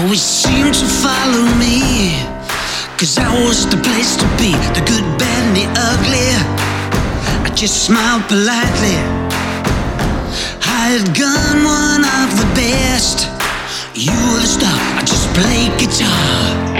always seemed to follow me, 'cause I was the place to be, the good, bad and the ugly. I just smiled politely. I had gone one of the best. You were the star, I just played guitar.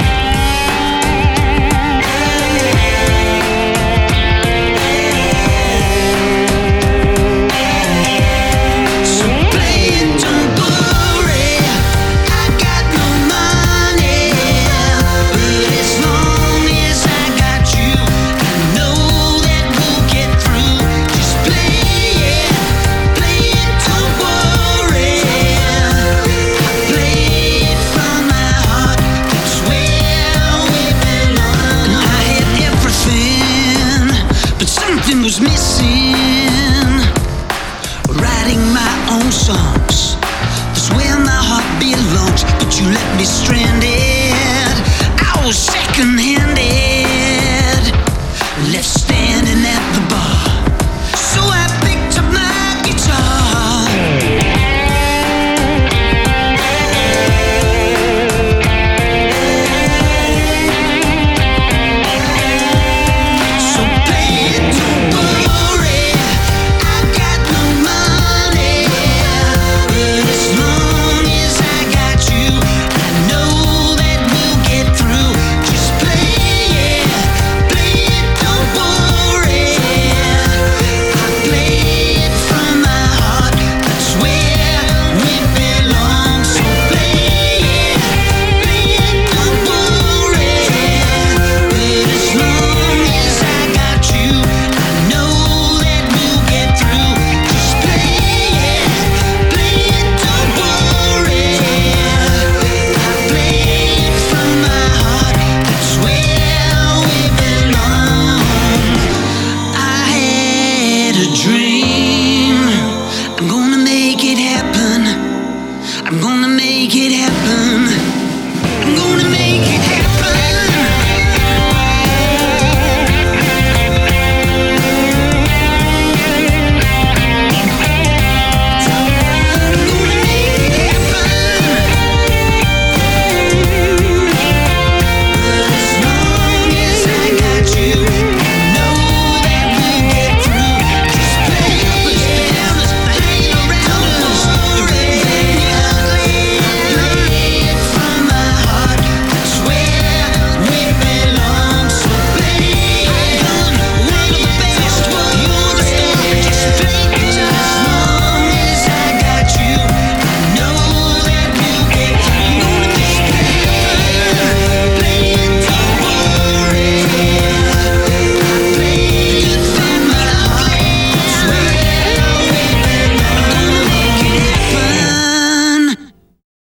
Was missing, writing my own songs. That's where my heart belongs. But you left me stranded. I was second-handed, left standing at the bar. So I picked up my guitar. I'm gonna make it happen. I'm gonna make it happen.